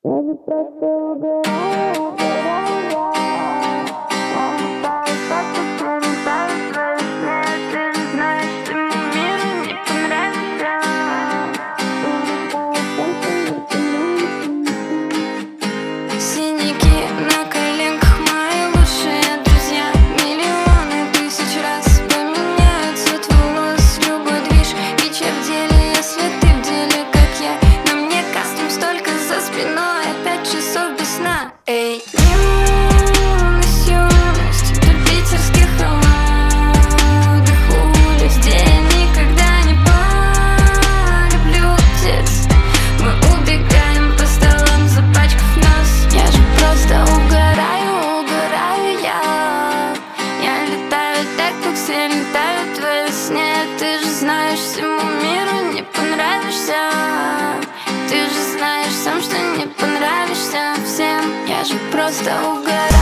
Я же просто угораю, угораю я. Я летаю так, как я летаю в твои сны. Ты же знаешь, всему миру не понравишься. Синяки на коленках мои лучшие друзья. Миллионы тысяч раз поменяют цвет волос. Любой движ, фича в деле, если ты в деле, как я. На мне костюм столько за спиной, 5 часов без сна. Эй, юность, юность, до питерских холодных улиц, где я никогда не полюблю птиц. Мы убегаем по столам, запачкав нос. Я же просто угораю, угораю я. Я летаю так, как все летают в твои сне. Ты же знаешь, всему миру не понравишься. Ты же знаешь сам, что не понравишься всем. Я же просто угораю.